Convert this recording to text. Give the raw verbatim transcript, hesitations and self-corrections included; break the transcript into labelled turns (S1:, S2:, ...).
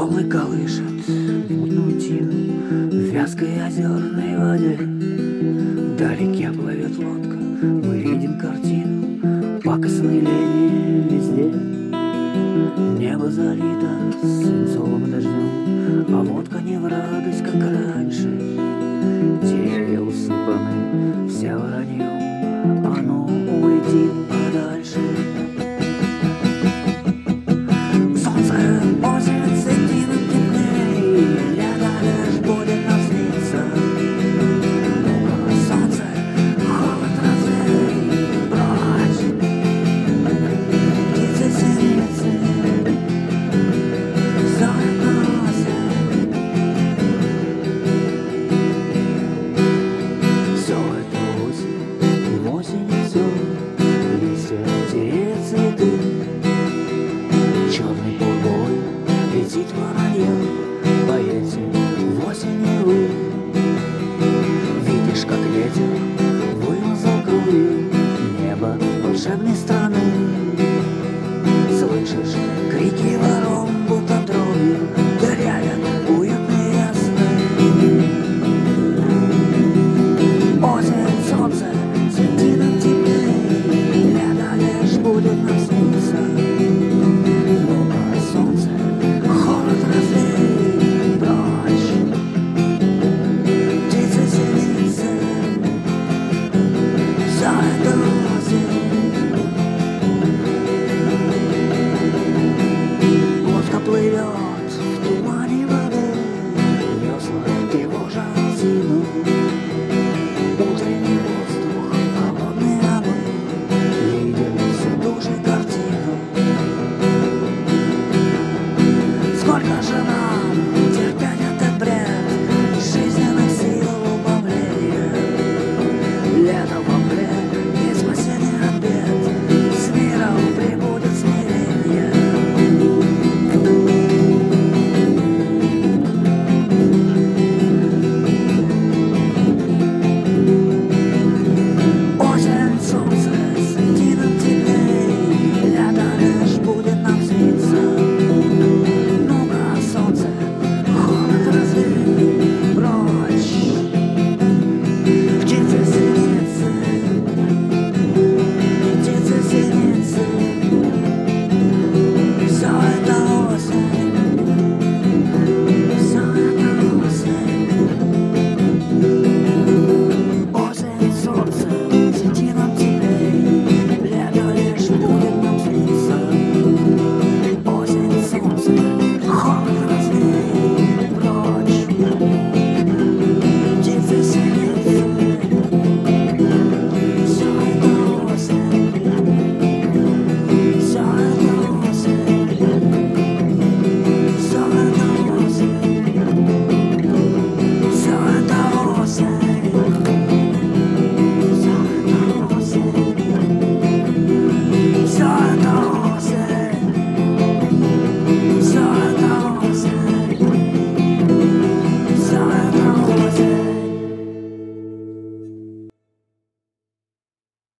S1: Волны колышет мутную тину в вязкой озерной воде. Вдалеке плывет лодка, мы видим картину пакостной лени везде. Небо залито свинцовым дождем, а водка не в радость, как раньше. Деревья усыпаны все вороньем, оно улетит подальше. Солнце, осень, цветина темней, лето лишь будет нам сниться. Солнце, холод, развей, прочь. Птицы, синицы, зои просят. Все это осень, в осени все, листья, деревья, цветы. Черный пургой летит воронье, поэте в осени вы. Видишь, как ветер вымазал кровью небо волшебной страны. Слышишь крики ворон, будто дробью дырявят уютные сны. Осень, солнце, цветинок теплей, лето лишь будет нам сниться. Солнце, холод, развей, прочь. Птицы, синицы, зои просят. Лодка плывет в тумане воды, весла тревожат зиму. Утренний воздух, холодный, а мы видим всю ту же картину. Сколько же нам